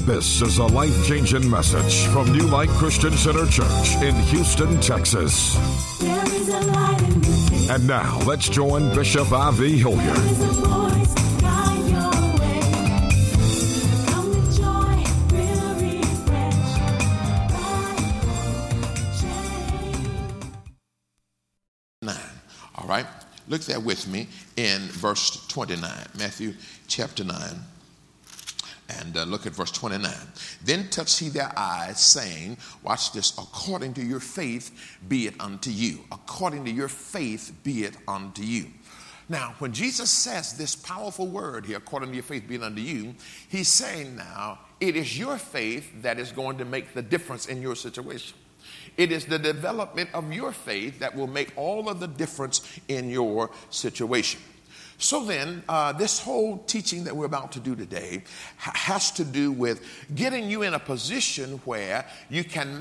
This is a life-changing message from New Light Christian Center Church in Houston, Texas. There is a light in the day. And now let's join Bishop I.V. Hilliard. There is a voice guide your way. Come with joy, real refresh, life change. 9. All right. Look there with me in verse 29. Matthew chapter 9. And look at verse 29. Then touched he their eyes, saying, watch this, according to your faith be it unto you. According to your faith be it unto you. Now, when Jesus says this powerful word here, according to your faith be it unto you, he's saying now, it is your faith that is going to make the difference in your situation. It is the development of your faith that will make all of the difference in your situation. So then, this whole teaching that we're about to do today has to do with getting you in a position where you can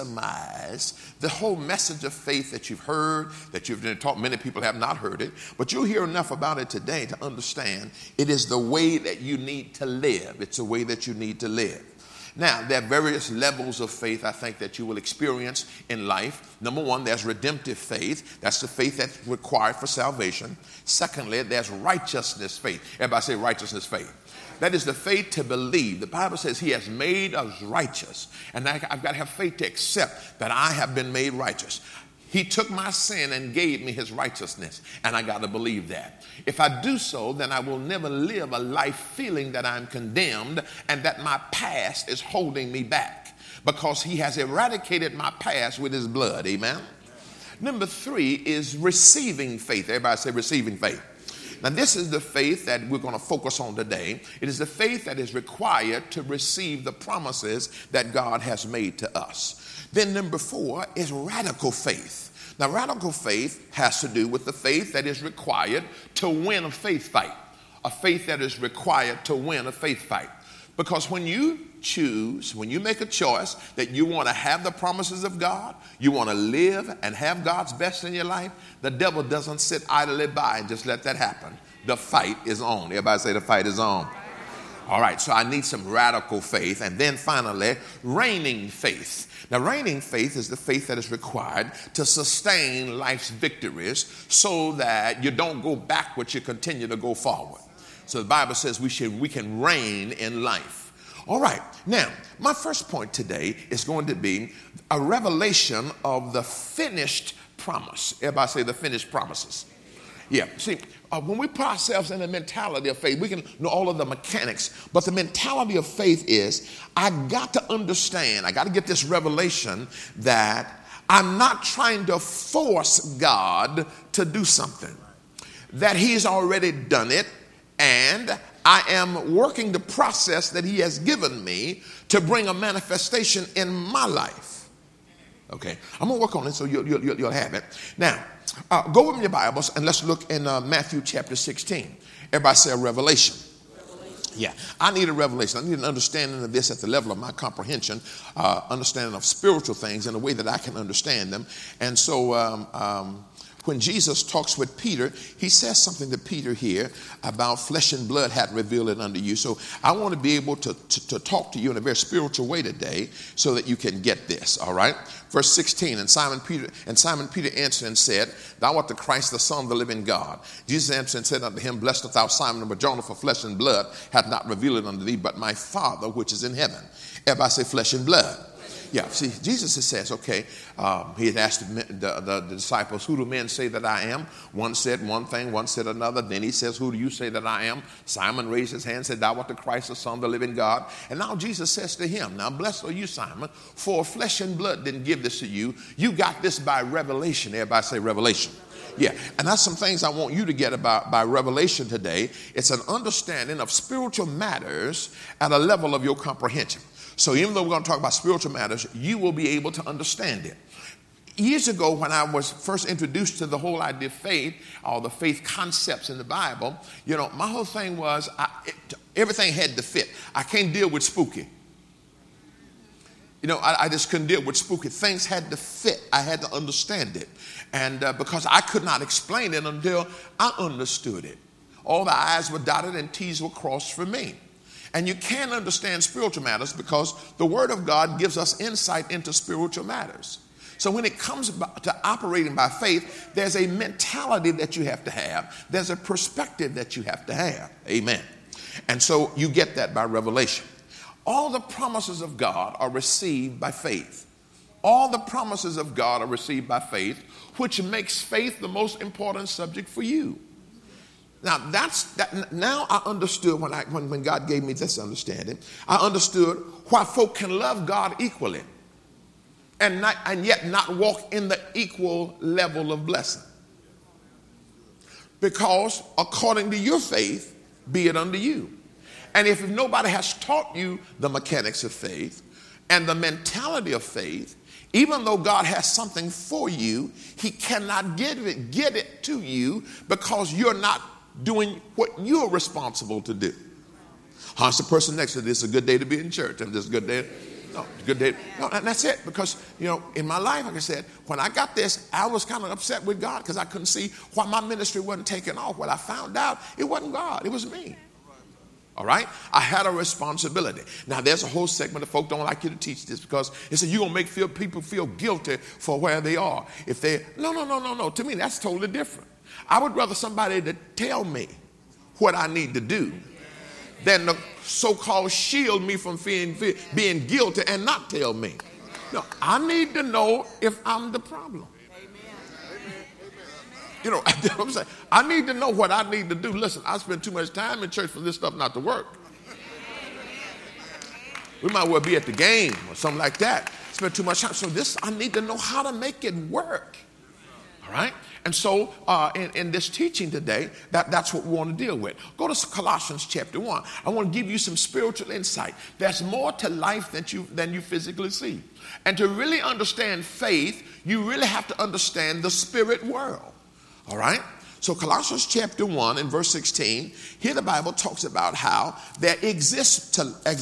maximize the whole message of faith that you've heard, that you've been taught. Many people have not heard it, but you'll hear enough about it today to understand it is the way that you need to live. It's the way that you need to live. Now, there are various levels of faith I think that you will experience in life. Number one, there's redemptive faith. That's the faith that's required for salvation. Secondly, there's righteousness faith. Everybody say righteousness faith. That is the faith to believe. The Bible says he has made us righteous. And I've got to have faith to accept that I have been made righteous. He took my sin and gave me his righteousness, and I got to believe that. If I do so, then I will never live a life feeling that I'm condemned and that my past is holding me back, because he has eradicated my past with his blood. Amen? Number 3 is receiving faith. Everybody say receiving faith. Now, this is the faith that we're going to focus on today. It is the faith that is required to receive the promises that God has made to us. Then number 4 is radical faith. Now, radical faith has to do with the faith that is required to win a faith fight. A faith that is required to win a faith fight. Because when you make a choice that you want to have the promises of God, you want to live and have God's best in your life, the devil doesn't sit idly by and just let that happen. The fight is on. Everybody say the fight is on. All right, so I need some radical faith. And then finally, reigning faith. Now, reigning faith is the faith that is required to sustain life's victories so that you don't go backwards, you continue to go forward. So the Bible says we can reign in life. All right, now, my first point today is going to be a revelation of the finished promise. Everybody say the finished promises. Yeah, see, when we put ourselves in the mentality of faith, we can know all of the mechanics, but the mentality of faith is, I got to understand, I got to get this revelation that I'm not trying to force God to do something, that he's already done it, and I am working the process that he has given me to bring a manifestation in my life. Okay, I'm going to work on it so you'll have it. Now, go with me your Bibles and let's look in Matthew chapter 16. Everybody say a revelation. Yeah, I need a revelation. I need an understanding of this at the level of my comprehension, understanding of spiritual things in a way that I can understand them. And so when Jesus talks with Peter, he says something to Peter here about flesh and blood had revealed it unto you. So I want to be able to talk to you in a very spiritual way today so that you can get this, all right? Verse 16, and Simon Peter answered and said, Thou art the Christ, the Son of the living God. Jesus answered and said unto him, Blessed art thou, Simon, but Jonah, for flesh and blood hath not revealed it unto thee, but my Father which is in heaven. Everybody say flesh and blood. Yeah, see, Jesus says, okay, he had asked the disciples, who do men say that I am? One said one thing, one said another. Then he says, who do you say that I am? Simon raised his hand and said, Thou art the Christ, the Son of the living God. And now Jesus says to him, now blessed are you, Simon, for flesh and blood didn't give this to you. You got this by revelation. Everybody say revelation. Yeah, and that's some things I want you to get about by revelation today. It's an understanding of spiritual matters at a level of your comprehension. So even though we're going to talk about spiritual matters, you will be able to understand it. Years ago, when I was first introduced to the whole idea of faith, all the faith concepts in the Bible, my whole thing was everything had to fit. I can't deal with spooky. I just couldn't deal with spooky. Things had to fit. I had to understand it. And because I could not explain it until I understood it. All the I's were dotted and T's were crossed for me. And you can't understand spiritual matters because the Word of God gives us insight into spiritual matters. So when it comes to operating by faith, there's a mentality that you have to have. There's a perspective that you have to have. Amen. And so you get that by revelation. All the promises of God are received by faith. All the promises of God are received by faith, which makes faith the most important subject for you. Now now I understood when God gave me this understanding. I understood why folk can love God equally and yet not walk in the equal level of blessing. Because according to your faith, be it unto you. And if nobody has taught you the mechanics of faith and the mentality of faith, even though God has something for you, he cannot get it to you because you're not doing what you're responsible to do. How's the person next to this? It's a good day to be in church. And this is a good day. No, it's a good day. No, and that's it. Because, in my life, like I said, when I got this, I was kind of upset with God because I couldn't see why my ministry wasn't taking off. Well, I found out it wasn't God. It was me. All right? I had a responsibility. Now, there's a whole segment of folk don't like you to teach this because they say you're going to make people feel guilty for where they are. If they, no. To me, that's totally different. I would rather somebody to tell me what I need to do than to so-called shield me from being guilty and not tell me. No, I need to know if I'm the problem. I'm saying, I need to know what I need to do. Listen, I spend too much time in church for this stuff not to work. We might well be at the game or something like that. Spend too much time. So I need to know how to make it work. All right? And so in this teaching today, that's what we want to deal with. Go to Colossians chapter 1. I want to give you some spiritual insight. There's more to life than you physically see. And to really understand faith, you really have to understand the spirit world. All right? So Colossians chapter 1 and verse 16, here the Bible talks about how there exists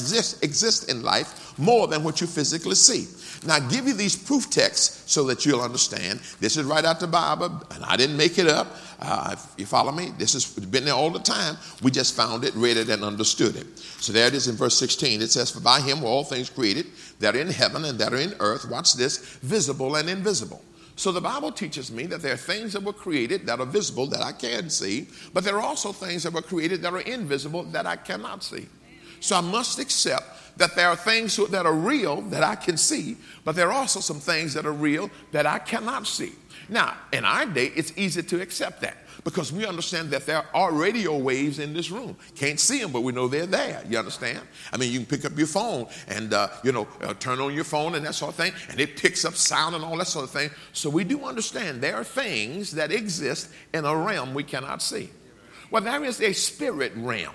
in life more than what you physically see. Now, I give you these proof texts so that you'll understand. This is right out the Bible, and I didn't make it up. If you follow me, this has been there all the time. We just found it, read it, and understood it. So there it is in verse 16. It says, "For by him were all things created that are in heaven and that are in earth." Watch this, visible and invisible. So the Bible teaches me that there are things that were created that are visible that I can see, but there are also things that were created that are invisible that I cannot see. So I must accept that there are things that are real that I can see, but there are also some things that are real that I cannot see. Now, in our day, it's easy to accept that because we understand that there are radio waves in this room. Can't see them, but we know they're there. You understand? I mean, you can pick up your phone and, turn on your phone and that sort of thing, and it picks up sound and all that sort of thing. So we do understand there are things that exist in a realm we cannot see. Well, there is a spirit realm.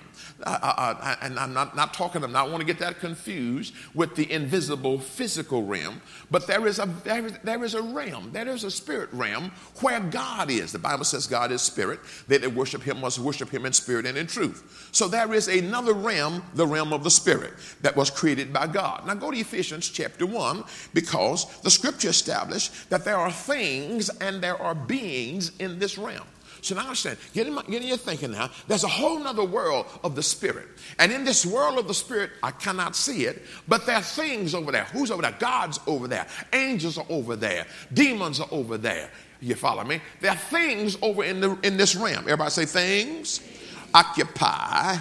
And I'm not talking, I don't want to get that confused with the invisible physical realm, but there is a realm, there is a spirit realm where God is. The Bible says God is spirit. They that worship him must worship him in spirit and in truth. So there is another realm, the realm of the spirit, that was created by God. Now go to Ephesians chapter 1, because the scripture established that there are things and there are beings in this realm. So now understand, get in your thinking now, there's a whole nother world of the spirit. And in this world of the spirit, I cannot see it, but there are things over there. Who's over there? God's over there. Angels are over there. Demons are over there. You follow me? There are things over in this realm. Everybody say things. Occupy.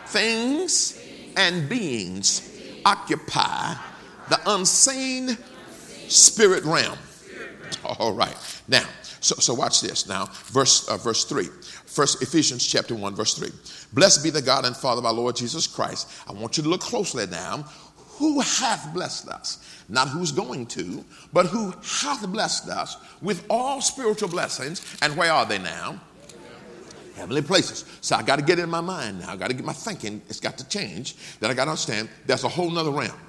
Things and beings occupy the unseen spirit realm. All right. Now, so watch this now, verse 3. First Ephesians chapter 1, verse 3. "Blessed be the God and Father of our Lord Jesus Christ." I want you to look closely now. "Who hath blessed us," not who's going to, but who hath blessed us with all spiritual blessings. And where are they now? Heavenly places. So I got to get in my mind now. I got to get my thinking. It's got to change. Then I got to understand there's a whole nother realm.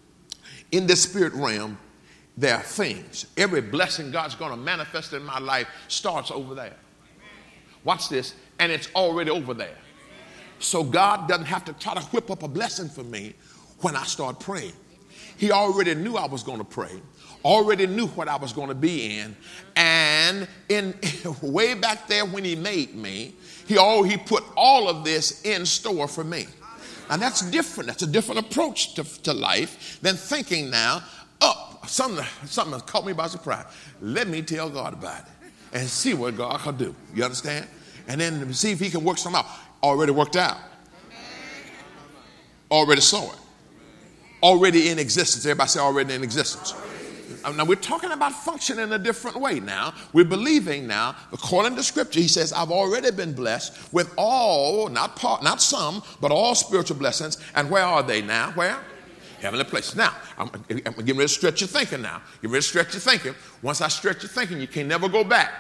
In this spirit realm, there are things. Every blessing God's going to manifest in my life starts over there. Watch this. And it's already over there. So God doesn't have to try to whip up a blessing for me when I start praying. He already knew I was going to pray. Already knew what I was going to be in. And way back there when he made me, he put all of this in store for me. And that's different. That's a different approach to life than thinking now, oh, something caught me by surprise. Let me tell God about it and see what God can do. You understand? And then see if he can work something out. Already worked out. Already saw it. Already in existence. Everybody say already in existence. Now we're talking about function in a different way now. We're believing now, according to Scripture, he says, I've already been blessed with all, not some, but all spiritual blessings. And where are they now? Where? Heavenly places. Now, I'm getting ready to stretch your thinking now. Get ready to stretch your thinking. Once I stretch your thinking, you can never go back.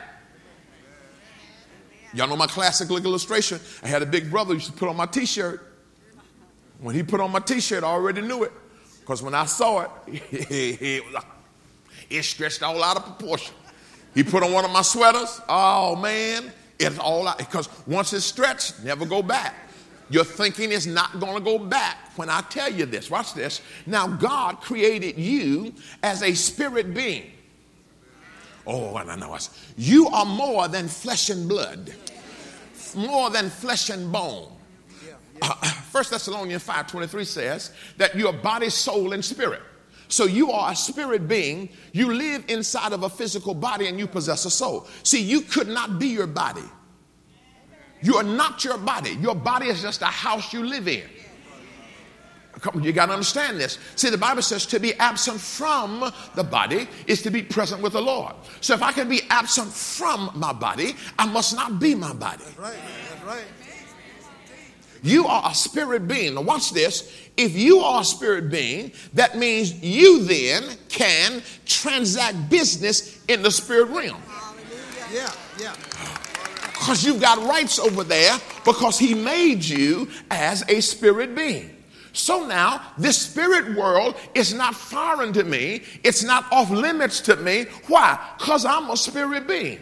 Y'all know my classic illustration. I had a big brother who used to put on my T-shirt. When he put on my T-shirt, I already knew it. Because when I saw it, it stretched all out of proportion. He put on one of my sweaters. Oh, man, it's all out. Because once it's stretched, never go back. Your thinking is not going to go back when I tell you this. Watch this. Now, God created you as a spirit being. Oh, and I know. You are more than flesh and blood. More than flesh and bone. 1 Thessalonians 5:23 says that you're body, soul, and spirit. So you are a spirit being. You live inside of a physical body and you possess a soul. See, you could not be your body. You are not your body. Your body is just a house you live in. You got to understand this. See, the Bible says to be absent from the body is to be present with the Lord. So if I can be absent from my body, I must not be my body. That's right. That's right. You are a spirit being. Now watch this. If you are a spirit being, that means you then can transact business in the spirit realm. Yeah, yeah. Because you've got rights over there because he made you as a spirit being. So now this spirit world is not foreign to me. It's not off limits to me. Why? Because I'm a spirit being.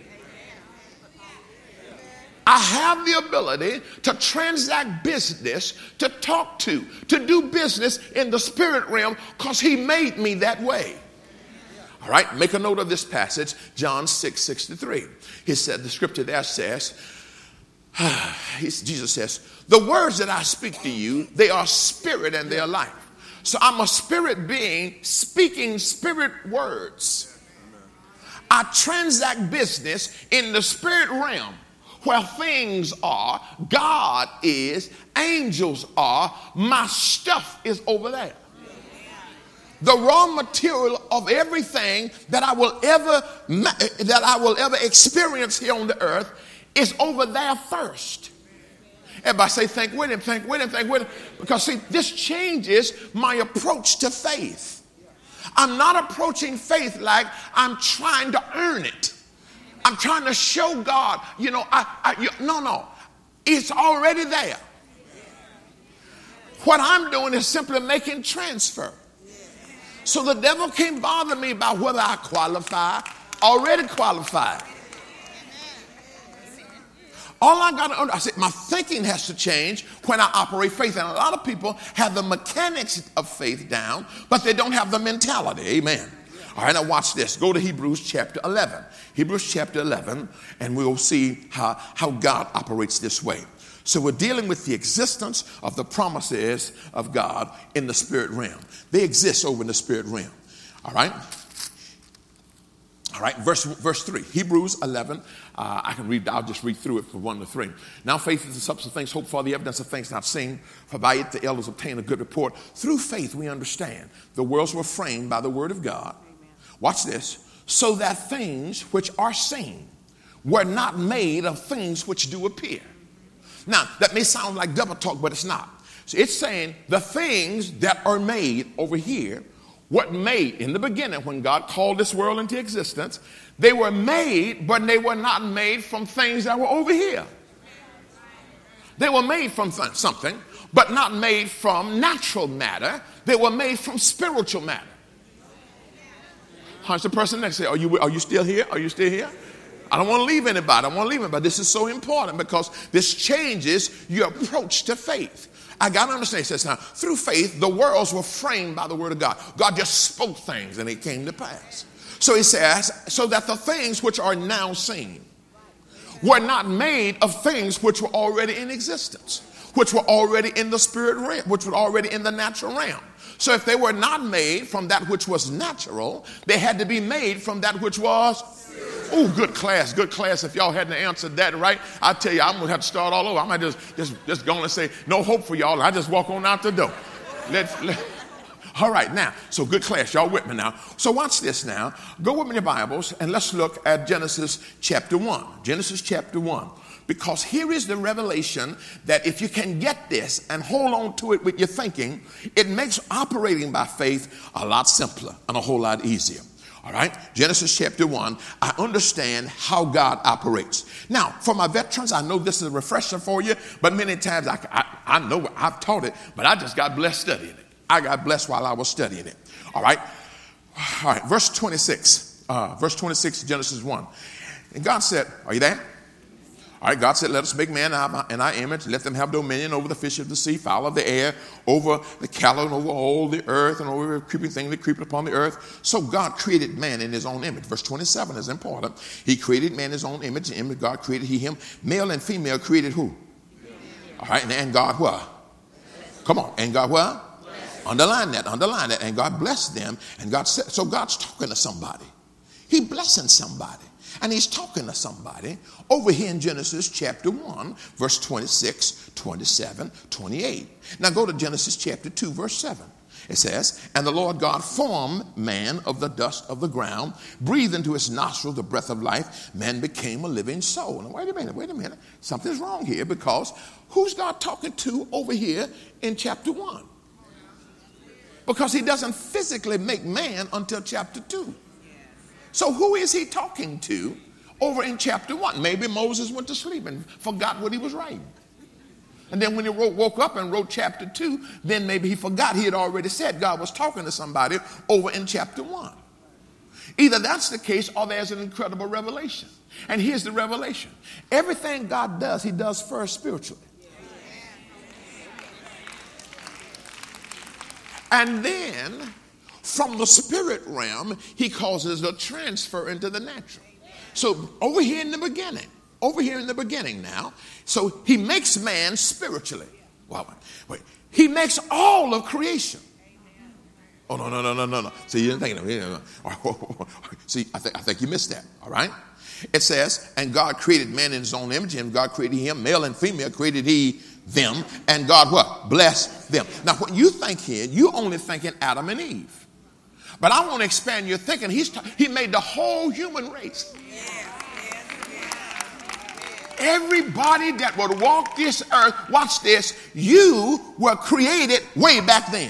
I have the ability to transact business, to talk to do business in the spirit realm because he made me that way. All right, make a note of this passage, John 6:63. He said, the scripture there says, Jesus says, the words that I speak to you, they are spirit and they are life. So I'm a spirit being speaking spirit words. I transact business in the spirit realm. Where things are, God is, angels are, my stuff is over there. The raw material of everything that I will ever experience here on the earth is over there first. Everybody say, think with him, think with him, think with him. Because see, this changes my approach to faith. I'm not approaching faith like I'm trying to earn it. I'm trying to show God, no. It's already there. What I'm doing is simply making transfer. So the devil can't bother me about whether I qualify. Already qualified. All I got to understand, my thinking has to change when I operate faith. And a lot of people have the mechanics of faith down, but they don't have the mentality. Amen. All right, now watch this. Go to Hebrews chapter 11. Hebrews chapter 11, and we'll see how God operates this way. So we're dealing with the existence of the promises of God in the spirit realm. They exist over in the spirit realm. All right? All right, verse 3. Hebrews 11. I'll just read through it from 1 to 3. Now faith is the substance of things hoped for, the evidence of things not seen. For by it the elders obtained a good report. Through faith we understand the worlds were framed by the word of God. Watch this. So that things which are seen were not made of things which do appear. Now, that may sound like double talk, but it's not. So it's saying the things that are made over here, what made in the beginning when God called this world into existence, they were made, but they were not made from things that were over here. They were made from something, but not made from natural matter. They were made from spiritual matter. How's the person next to you? Are you still here? Are you still here? I don't want to leave anybody. This is so important because this changes your approach to faith. I got to understand. It says now, through faith, the worlds were framed by the word of God. God just spoke things and it came to pass. So he says, so that the things which are now seen were not made of things which were already in existence. which were already in the spirit realm, which were already in the natural realm. So if they were not made from that which was natural, they had to be made from that which was. Oh, good class, good class. If y'all hadn't answered that right, I tell you, I'm going to have to start all over. I might just go and say, no hope for y'all. I just walk on out the door. All right, now, so good class. Y'all with me now. So watch this now. Go with me in your Bibles and let's look at Genesis chapter 1. Genesis chapter 1. Because here is the revelation that if you can get this and hold on to it with your thinking, it makes operating by faith a lot simpler and a whole lot easier. All right, Genesis chapter 1, I understand how God operates. Now, for my veterans, I know this is a refresher for you, but many times I know I've taught it, but I just got blessed studying it. I got blessed while I was studying it. All right, verse 26, Genesis 1. And God said, are you there? All right, God said, let us make man in our image. Let them have dominion over the fish of the sea, fowl of the air, over the cattle, and over all the earth, and over every creeping thing that creepeth upon the earth. So God created man in his own image. Verse 27 is important. He created man in his own image. In image God created he him. Male and female created who? All right, and God what? Come on, and God what? Underline that. And God blessed them. And God said, so God's talking to somebody. He blessing somebody. And he's talking to somebody over here in Genesis chapter 1, verse 26, 27, 28. Now go to Genesis chapter 2, verse 7. It says, and the Lord God formed man of the dust of the ground, breathed into his nostrils the breath of life. Man became a living soul. Now wait a minute. Something's wrong here, because who's God talking to over here in chapter 1? Because he doesn't physically make man until chapter 2. So who is he talking to over in chapter 1? Maybe Moses went to sleep and forgot what he was writing. And then when he woke up and wrote chapter 2, then maybe he forgot he had already said God was talking to somebody over in chapter 1. Either that's the case or there's an incredible revelation. And here's the revelation. Everything God does, he does first spiritually. And then from the spirit realm, he causes a transfer into the natural. So over here in the beginning now, so he makes man spiritually. Wait. He makes all of creation. Oh, no. See, you didn't think of it. See, I think you missed that, all right? It says, and God created man in his own image, and God created him, male and female created he them, and God what? Blessed them. Now, when you think here, you only thinking Adam and Eve. But I want to expand your thinking. He made the whole human race. Everybody that would walk this earth, watch this, you were created way back then.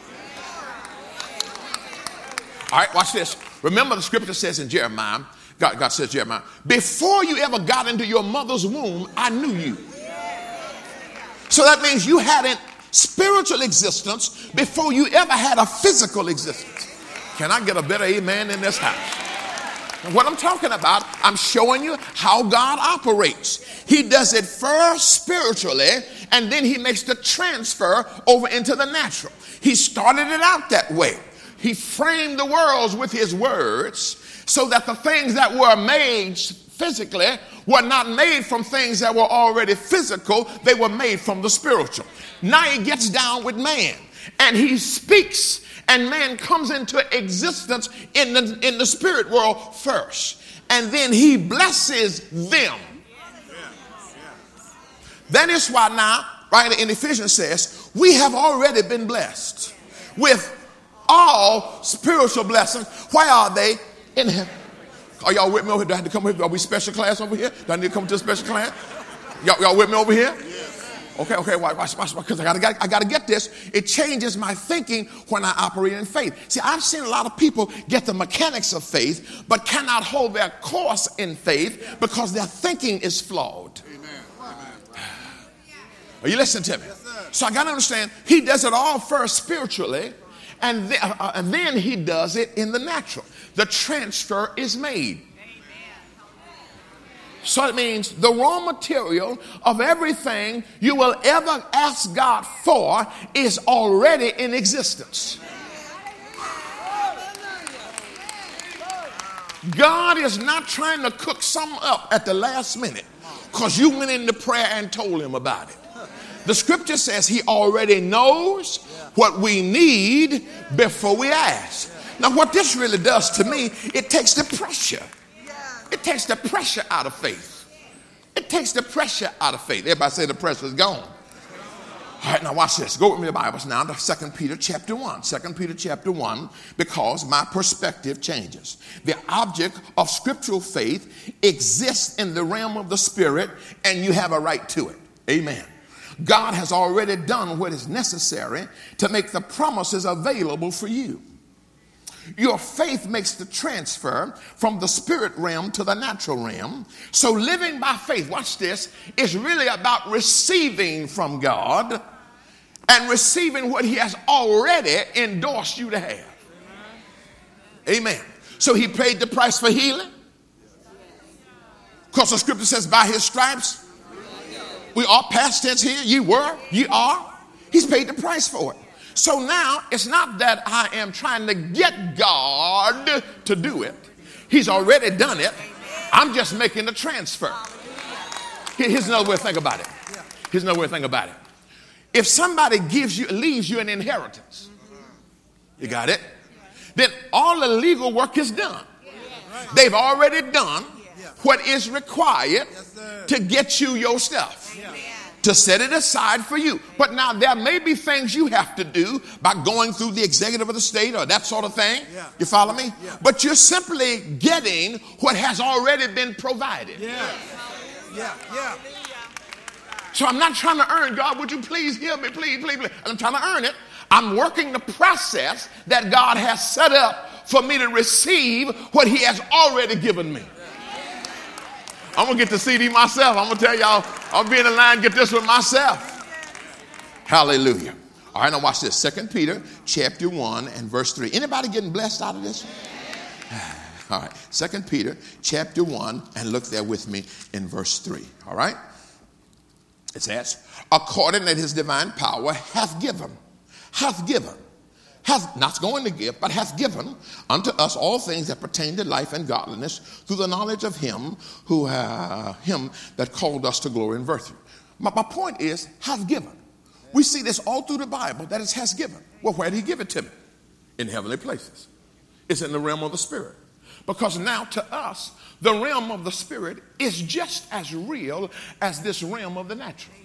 All right, watch this. Remember the scripture says in Jeremiah, God says, Jeremiah, before you ever got into your mother's womb, I knew you. So that means you had a spiritual existence before you ever had a physical existence. Can I get a better amen in this house? What I'm talking about, I'm showing you how God operates. He does it first spiritually, and then he makes the transfer over into the natural. He started it out that way. He framed the worlds with his words so that the things that were made physically were not made from things that were already physical. They were made from the spiritual. Now he gets down with man, and he speaks, and man comes into existence in the spirit world first. And then he blesses them. That is why now, right in Ephesians says, we have already been blessed with all spiritual blessings. Why are they in heaven? Are y'all with me over here? Do I have to come with me? Are we special class over here? Do I need to come to a special class? Y'all with me over here? Okay, watch, because I gotta get this. It changes my thinking when I operate in faith. See, I've seen a lot of people get the mechanics of faith, but cannot hold their course in faith because their thinking is flawed. Are you listening to me? So I gotta understand, he does it all first spiritually, and then he does it in the natural. The transfer is made. So it means the raw material of everything you will ever ask God for is already in existence. God is not trying to cook something up at the last minute because you went into prayer and told him about it. The scripture says he already knows what we need before we ask. Now, what this really does to me, it takes the pressure. It takes the pressure out of faith. It takes the pressure out of faith. Everybody say the pressure is gone. All right, now watch this. Go with me to the Bibles now to 2 Peter chapter 1. 2 Peter chapter 1, because my perspective changes. The object of scriptural faith exists in the realm of the spirit, and you have a right to it. Amen. God has already done what is necessary to make the promises available for you. Your faith makes the transfer from the spirit realm to the natural realm. So living by faith, watch this, is really about receiving from God and receiving what he has already endorsed you to have. Amen. So he paid the price for healing. Because the scripture says by his stripes, we are, past tense here, you were, you are. He's paid the price for it. So now it's not that I am trying to get God to do it. He's already done it. I'm just making the transfer. Here's another way to think about it. Here's another way to think about it. If somebody leaves you an inheritance, you got it? Then all the legal work is done. They've already done what is required to get you your stuff, to set it aside for you. But now there may be things you have to do by going through the executive of the state or that sort of thing. You follow me? But you're simply getting what has already been provided. So I'm not trying to earn, God, would you please heal me, please, please, please. I'm trying to earn it. I'm working the process that God has set up for me to receive what he has already given me. I'm going to get the CD myself. I'm going to tell y'all, I'll be in the line, get this one myself. Hallelujah. All right, now watch this. 2 Peter chapter 1 and verse 3. Anybody getting blessed out of this? All right, 2 Peter chapter 1, and look there with me in verse 3. All right? It says, according to his divine power hath given, not going to give, but hath given unto us all things that pertain to life and godliness through the knowledge of him him that called us to glory and virtue. My point is, hath given. We see this all through the Bible, that it has given. Well, where did he give it to me? In heavenly places. It's in the realm of the spirit. Because now to us, the realm of the spirit is just as real as this realm of the natural.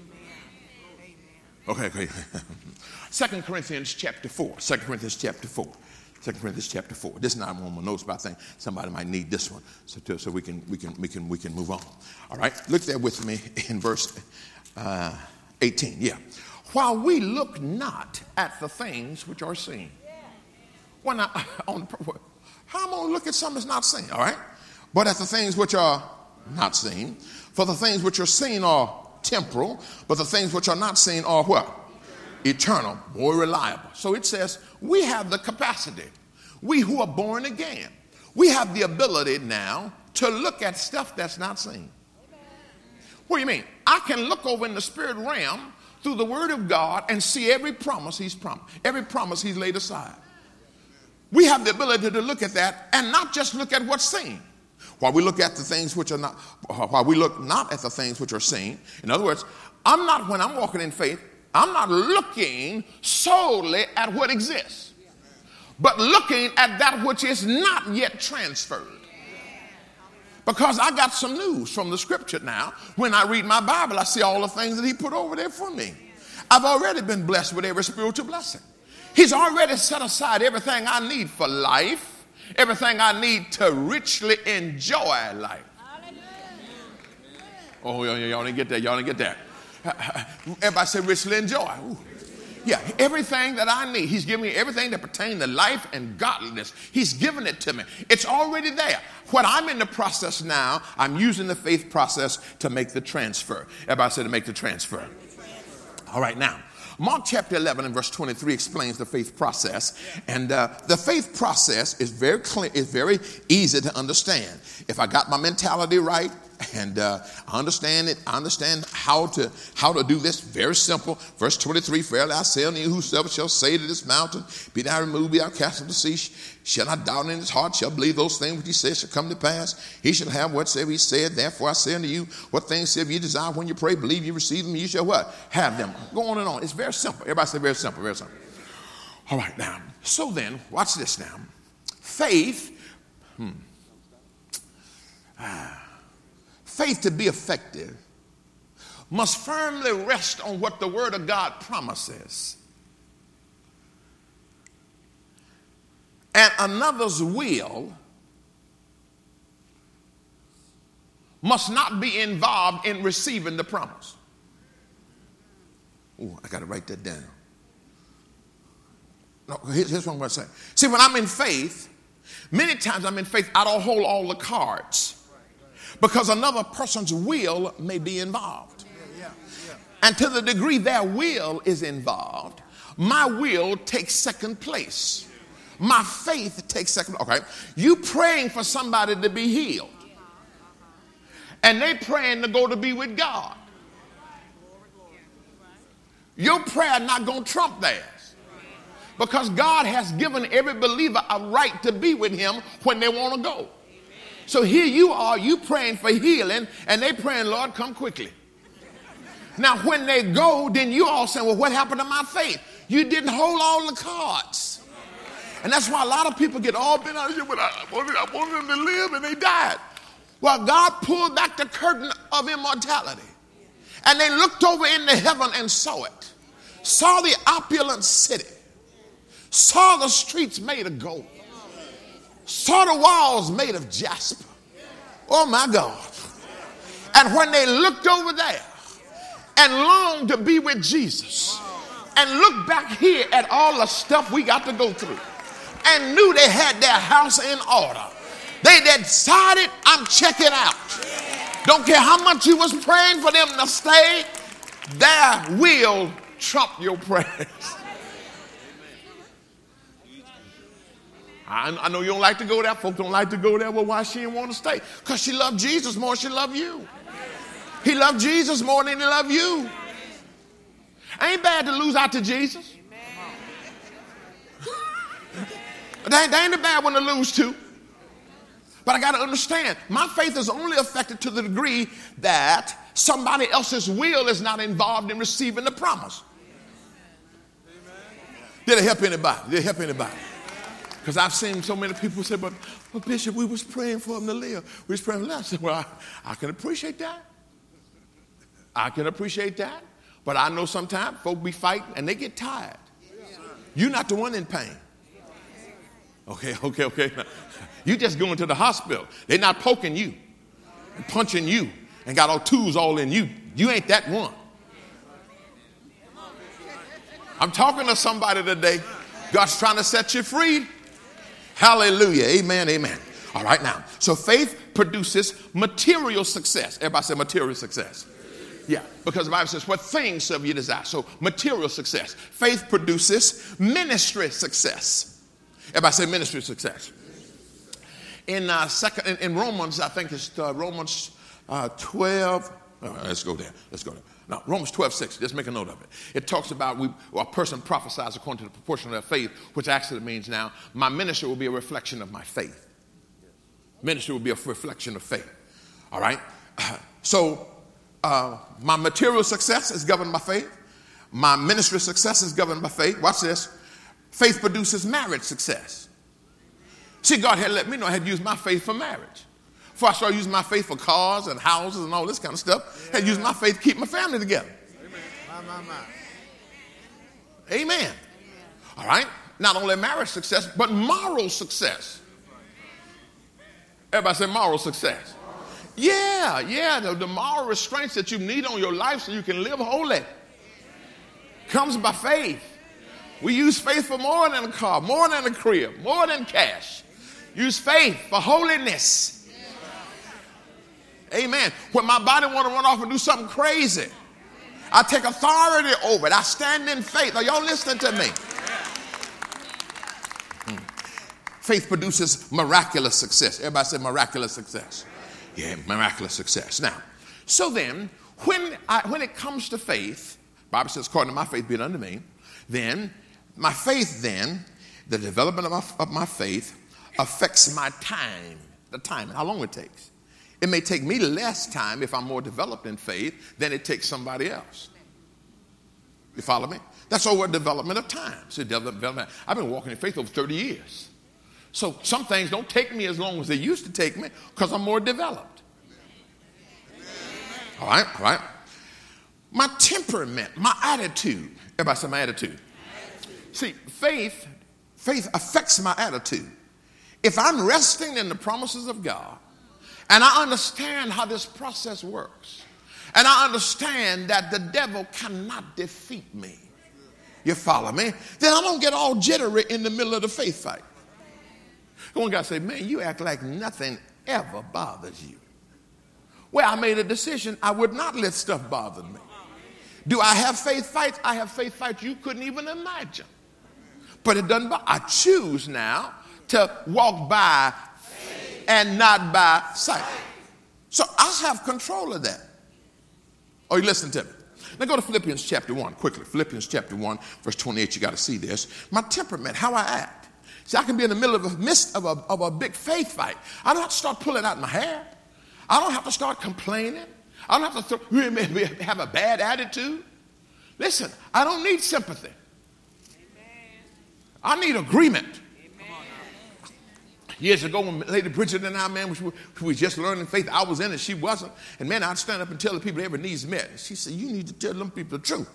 Okay. 2 Corinthians chapter 4. 2 Corinthians chapter 4. 2 Corinthians chapter 4. This is not one of my notes, but I think somebody might need this one so we can move on. All right. Look there with me in verse 18. Yeah. While we look not at the things which are seen. When how am I going to look at something that's not seen? All right. But at the things which are not seen. For the things which are seen are temporal, but the things which are not seen are what? Eternal, more reliable. So it says we have the capacity. We who are born again, we have the ability now to look at stuff that's not seen. What do you mean? I can look over in the spirit realm through the word of God and see every promise he's promised, every promise he's laid aside. We have the ability to look at that and not just look at what's seen. While we look at the things which are not, while we look not at the things which are seen. In other words, when I'm walking in faith, I'm not looking solely at what exists, but looking at that which is not yet transferred. Because I got some news from the scripture now. When I read my Bible, I see all the things that he put over there for me. I've already been blessed with every spiritual blessing. He's already set aside everything I need for life, everything I need to richly enjoy life. Oh, y'all didn't get that. Y'all didn't get that. Everybody say richly enjoy. Ooh. Yeah, everything that I need. He's given me everything that pertains to life and godliness. He's given it to me. It's already there. What I'm in the process now, I'm using the faith process to make the transfer. Everybody say to make the transfer. All right, now. Mark chapter 11 and verse 23 explains the faith process. And the faith process is very clear, is very easy to understand. If I got my mentality right, And I understand it. I understand how to do this. Very simple. Verse 23, verily I say unto you, whosoever shall say to this mountain, be thou removed, be thou cast into the sea, shall not doubt in his heart, shall believe those things which he says shall come to pass. He shall have whatsoever he said. Therefore I say unto you, what things soever you desire when you pray, believe you receive them, you shall what? Have them. Go on and on. It's very simple. Everybody say very simple, very simple. All right, now. So then, watch this now. Faith, faith to be effective must firmly rest on what the Word of God promises. And another's will must not be involved in receiving the promise. Oh, I got to write that down. No, here's what I'm going to say. See, when I'm in faith, many times I'm in faith, I don't hold all the cards because another person's will may be involved. And to the degree their will is involved, my will takes second place. My faith takes second. Okay, you praying for somebody to be healed, and they praying to go to be with God. Your prayer not going to trump theirs, because God has given every believer a right to be with him when they want to go. So here you are, you praying for healing, and they praying, Lord, come quickly. Now when they go, then you all saying, well, what happened to my faith? You didn't hold all the cards. And that's why a lot of people get all bent out of here, but I wanted them to live and they died. Well, God pulled back the curtain of immortality. And they looked over into heaven and saw it. Saw the opulent city. Saw the streets made of gold. Saw the walls made of jasper. Oh my God. And when they looked over there and longed to be with Jesus and looked back here at all the stuff we got to go through and knew they had their house in order, they decided, I'm checking out. Don't care how much you was praying for them to stay, their will trump your prayers. I know you don't like to go there. Folks don't like to go there. Well, why she didn't want to stay? Because she loved Jesus more than she loved you. He loved Jesus more than he loved you. Ain't bad to lose out to Jesus. They ain't a bad one to lose to. But I got to understand, my faith is only affected to the degree that somebody else's will is not involved in receiving the promise. Did it help anybody? Did it help anybody? Because I've seen so many people say, but Bishop, we was praying for him to live. We was praying for him to live. I said, well, I can appreciate that. I can appreciate that. But I know sometimes folk be fighting and they get tired. You're not the one in pain. Okay. You just going to the hospital. They're not poking you and punching you and got all tools all in you. You ain't that one. I'm talking to somebody today. God's trying to set you free. Hallelujah. Amen. Amen. All right now. So faith produces material success. Everybody say material success. Yeah, because the Bible says, what things soever you desire. So material success. Faith produces ministry success. Everybody say ministry success. In Romans, I think it's Romans 12. Let's go there. Now, Romans 12:6. Just make a note of it. It talks about a person prophesies according to the proportion of their faith, which actually means now my ministry will be a reflection of my faith. Ministry will be a reflection of faith. All right. So my material success is governed by faith. My ministry success is governed by faith. Watch this. Faith produces marriage success. See, God had let me know I had used my faith for marriage. Before I started using my faith for cars and houses and all this kind of stuff, I had used my faith to keep my family together. Amen. All right. Not only marriage success, but moral success. Everybody say moral success. Yeah. The moral restraints that you need on your life so you can live holy comes by faith. We use faith for more than a car, more than a crib, more than cash. Use faith for holiness. Amen. When my body want to run off and do something crazy, I take authority over it. I stand in faith. Are y'all listening to me? Faith produces miraculous success. Everybody say miraculous success. Yeah, miraculous success. Now, so then, when it comes to faith, Bible says, according to my faith being unto me, then my faith then, the development of my faith affects my time, the time, how long it takes. It may take me less time if I'm more developed in faith than it takes somebody else. You follow me? That's over development of time. So development. I've been walking in faith over 30 years. So some things don't take me as long as they used to take me because I'm more developed. All right. My temperament, my attitude. Everybody say my attitude. See, faith affects my attitude. If I'm resting in the promises of God, and I understand how this process works, and I understand that the devil cannot defeat me, you follow me? Then I don't get all jittery in the middle of the faith fight. One guy say, man, you act like nothing ever bothers you. Well, I made a decision I would not let stuff bother me. Do I have faith fights? I have faith fights you couldn't even imagine. But it doesn't bother. I choose now to walk by and not by sight. So I have control of that. Oh, you listen to me. Now go to Philippians chapter 1 quickly. Philippians chapter 1, verse 28. You got to see this. My temperament, how I act. See, I can be in the middle of the midst of a big faith fight. I don't have to start pulling out my hair. I don't have to start complaining. I don't have to have a bad attitude. Listen, I don't need sympathy. I need agreement. Years ago, when Lady Bridget and I, man, we was just learning faith, I was in it, she wasn't. And man, I'd stand up and tell the people every needs met. She said, you need to tell them people the truth.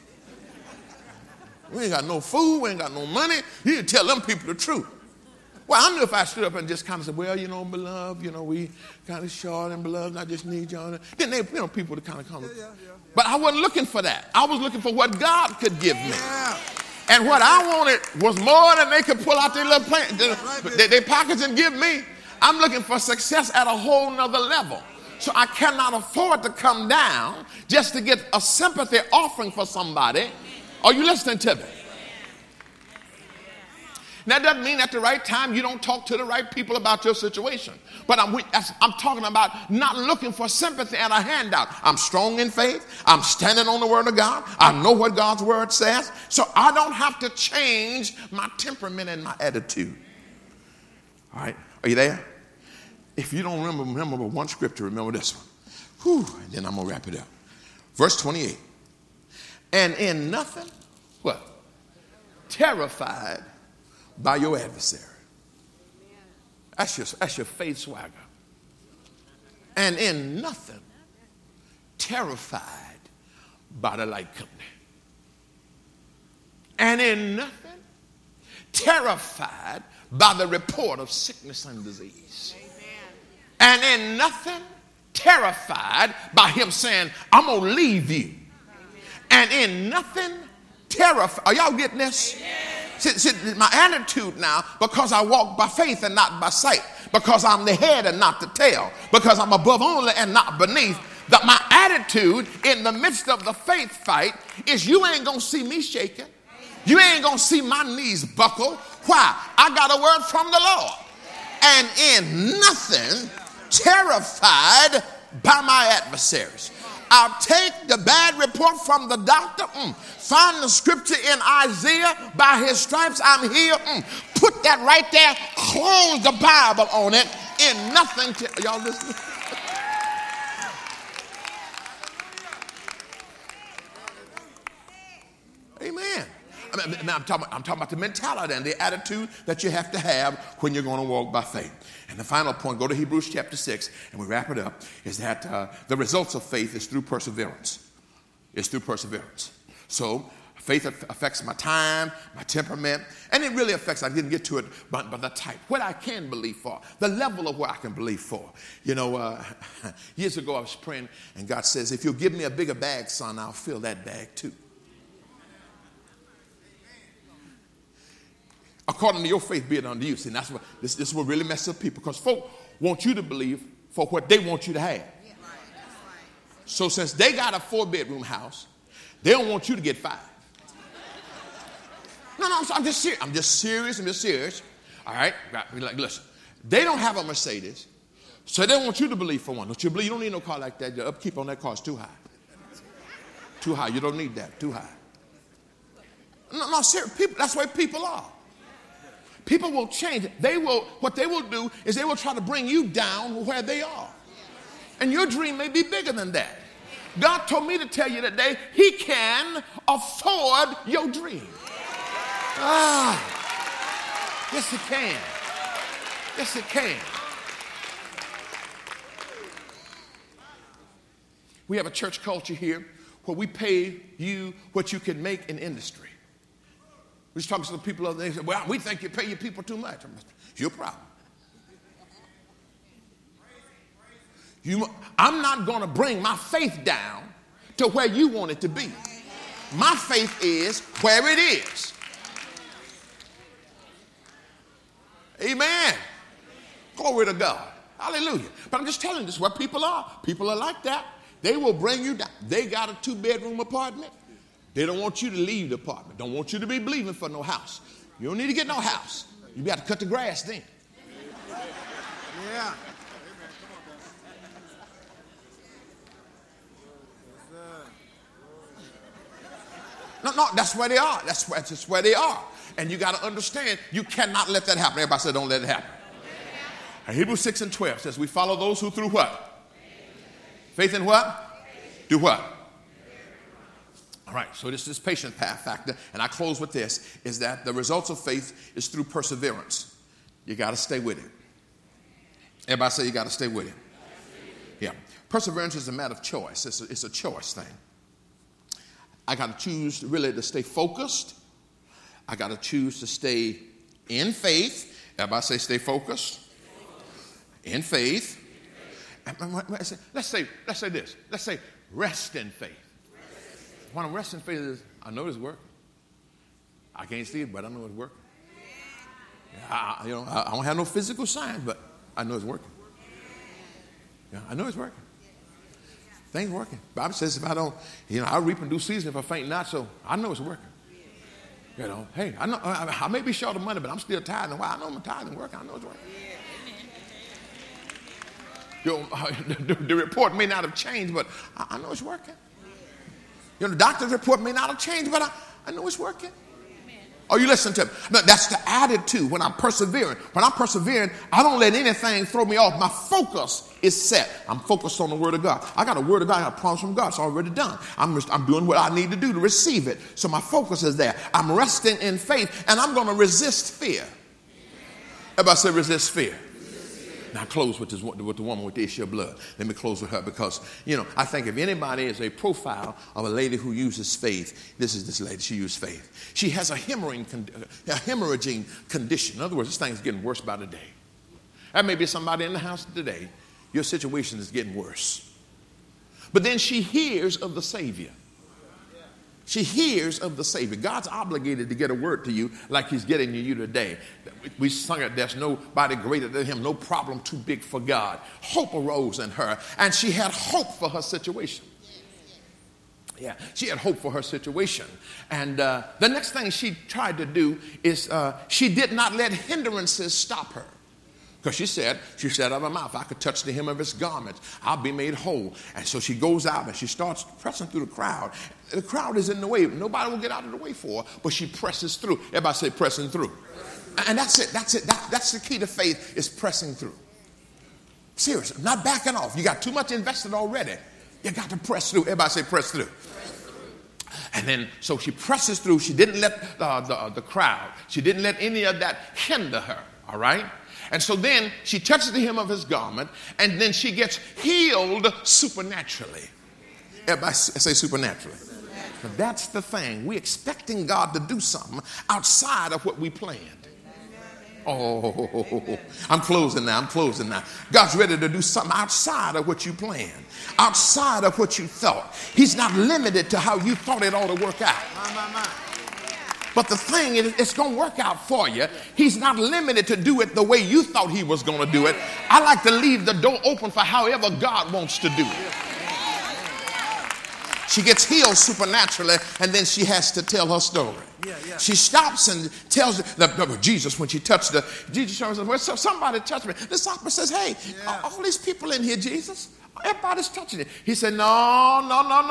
We ain't got no food, we ain't got no money. You need to tell them people the truth. Well, I knew if I stood up and just kind of said, well, beloved, we kind of short and beloved, I just need y'all. Then they, people to kind of come. Yeah. But I wasn't looking for that. I was looking for what God could give me. Yeah. And what I wanted was more than they could pull out their little their pockets and give me. I'm looking for success at a whole nother level. So I cannot afford to come down just to get a sympathy offering for somebody. Are you listening to me? That doesn't mean at the right time you don't talk to the right people about your situation. But I'm talking about not looking for sympathy and a handout. I'm strong in faith. I'm standing on the word of God. I know what God's word says. So I don't have to change my temperament and my attitude. All right. Are you there? If you don't remember one scripture, remember this one. Whew, and then I'm going to wrap it up. Verse 28. And in nothing, what? Terrified by your adversary. That's your faith swagger. And in nothing, terrified by the light company. And in nothing, terrified by the report of sickness and disease. And in nothing, terrified by him saying, I'm going to leave you. And in nothing, terrified. Are y'all getting this? See, my attitude now, because I walk by faith and not by sight, because I'm the head and not the tail, because I'm above only and not beneath, that my attitude in the midst of the faith fight is you ain't going to see me shaking. You ain't going to see my knees buckle. Why? I got a word from the Lord. And in nothing terrified by my adversaries. I'll take the bad report from the doctor, find the scripture in Isaiah, by his stripes I'm healed, put that right there, close the Bible on it, in nothing. Y'all listening? Amen. I'm talking about the mentality and the attitude that you have to have when you're going to walk by faith. And the final point, go to Hebrews chapter 6, and we wrap it up, is that the results of faith is through perseverance. It's through perseverance. So faith affects my time, my temperament, and it really affects, I didn't get to it, but the type, what I can believe for, the level of what I can believe for. Years ago I was praying, and God says, if you'll give me a bigger bag, son, I'll fill that bag too. According to your faith, be it unto you. See, that's what this will really mess up people, because folk want you to believe for what they want you to have. So since they got a 4-bedroom house, they don't want you to get 5. No, I'm just serious. I'm just serious. All right? Like, listen, they don't have a Mercedes, So they don't want you to believe for one. Don't you believe? You don't need no car like that. The upkeep on that car is too high. Too high. You don't need that. Too high. No, seriously. People, that's the way people are. People will change. What they will do is they will try to bring you down where they are. And your dream may be bigger than that. God told me to tell you today, he can afford your dream. Yes, he can. Yes, it can. We have a church culture here where we pay you what you can make in industry. We just talking to the people other day. They say, well, we think you pay your people too much. It's your problem. I'm not going to bring my faith down to where you want it to be. My faith is where it is. Amen. Glory to God. Hallelujah. But I'm just telling you, this is where people are. People are like that. They will bring you down. They got a 2-bedroom apartment. They don't want you to leave the apartment. Don't want you to be believing for no house. You don't need to get no house. You got to cut the grass then. Yeah. No, that's where they are. That's where they are. And you got to understand, you cannot let that happen. Everybody said, don't let it happen. And Hebrews 6:12 says, we follow those who through what? Faith in what? Do what? All right, so this is patient factor. And I close with this, is that the results of faith is through perseverance. You got to stay with it. Everybody say you got to stay with it. Yeah. Perseverance is a matter of choice. It's a choice thing. I got to choose really to stay focused. I got to choose to stay in faith. Everybody say stay focused. In faith. Let's say this. Let's say rest in faith. When I'm resting in faith is, I know it's working. I can't see it, but I know it's working. I don't have no physical signs, but I know it's working. Yeah, I know it's working. Things working. Bible says if I don't, I reap in due season if I faint not, so I know it's working. Hey, I know I may be short of money, but I'm still tithing. Why? I know I'm tithing working. I know it's working. The report may not have changed, but I know it's working. The doctor's report may not have changed, but I know it's working. Are you listening to me? No, that's the attitude when I'm persevering. When I'm persevering, I don't let anything throw me off. My focus is set. I'm focused on the Word of God. I got a Word of God. I got a promise from God. It's already done. I'm doing what I need to do to receive it. So my focus is there. I'm resting in faith, and I'm going to resist fear. Everybody say resist fear. Now close with the woman with the issue of blood. Let me close with her because, I think if anybody is a profile of a lady who uses faith, this is this lady. She used faith. She has a hemorrhaging condition. In other words, this thing is getting worse by the day. That may be somebody in the house today. Your situation is getting worse. But then she hears of the Savior. She hears of the Savior. God's obligated to get a word to you like he's getting to you today. We sung it, there's nobody greater than him, no problem too big for God. Hope arose in her, and she had hope for her situation. Yeah, she had hope for her situation. And the next thing she tried to do is she did not let hindrances stop her. Because she said out of her mouth, I could touch the hem of his garment, I'll be made whole. And so she goes out and she starts pressing through the crowd. The crowd is in the way. Nobody will get out of the way for her, but she presses through. Everybody say pressing through. And that's it. That's the key to faith, is pressing through. Seriously, not backing off. You got too much invested already. You got to press through. Everybody say press through. And then, so she presses through. She didn't let the crowd, she didn't let any of that hinder her, all right? And so then she touches the hem of his garment, and then she gets healed supernaturally. Everybody say supernaturally. But that's the thing. We're expecting God to do something outside of what we planned. Oh, I'm closing now. God's ready to do something outside of what you planned, outside of what you thought. He's not limited to how you thought it ought to work out. But the thing is, it's going to work out for you. He's not limited to do it the way you thought he was going to do it. I like to leave the door open for however God wants to do it. She gets healed supernaturally, and then she has to tell her story. Yeah. She stops and tells Jesus, when she touched her, Jesus says, well, somebody touched me. The disciple says, hey, all these people in here, Jesus, everybody's touching it. He said, no,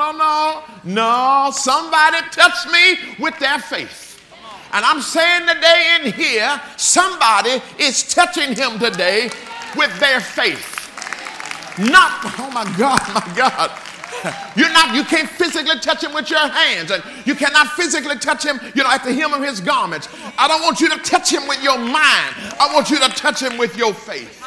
somebody touched me with their faith. And I'm saying today in here, somebody is touching him today with their faith. Not, oh my God. You can't physically touch him with your hands, and you cannot physically touch him, at the hem of his garments. I don't want you to touch him with your mind. I want you to touch him with your faith.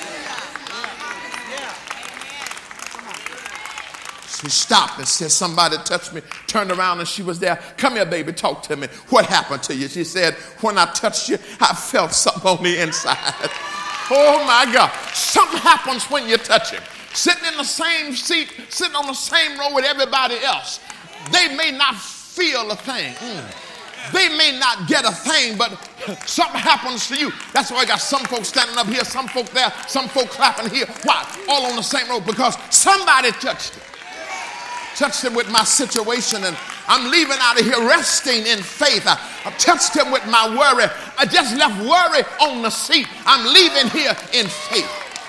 She stopped and said, somebody touched me, turned around, and she was there. Come here, baby, talk to me. What happened to you? She said, when I touched you, I felt something on the inside. Oh my God. Something happens when you touch him. Sitting in the same seat, sitting on the same row with everybody else. They may not feel a thing. They may not get a thing, but something happens to you. That's why I got some folks standing up here, some folk there, some folk clapping here. Why? All on the same row, because somebody touched it. Touched him with my situation, and I'm leaving out of here resting in faith. I touched him with my worry. I just left worry on the seat. I'm leaving here in faith.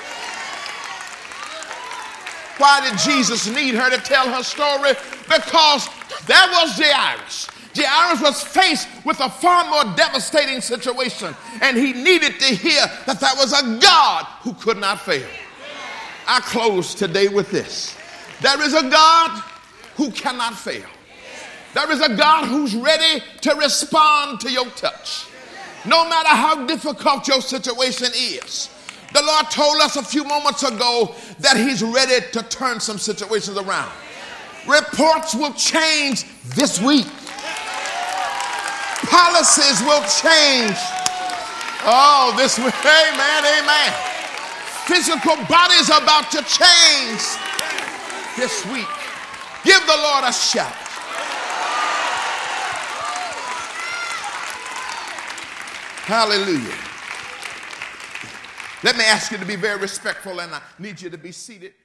Why did Jesus need her to tell her story? Because there was Jairus. Jairus was faced with a far more devastating situation, and he needed to hear that there was a God who could not fail. I close today with this. There is a God who cannot fail. There is a God who's ready to respond to your touch, no matter how difficult your situation is. The Lord told us a few moments ago that he's ready to turn some situations around. Reports will change this week. Policies will change. Oh, this week. Amen. Physical bodies are about to change this week. Give the Lord a shout. Hallelujah. Let me ask you to be very respectful, and I need you to be seated.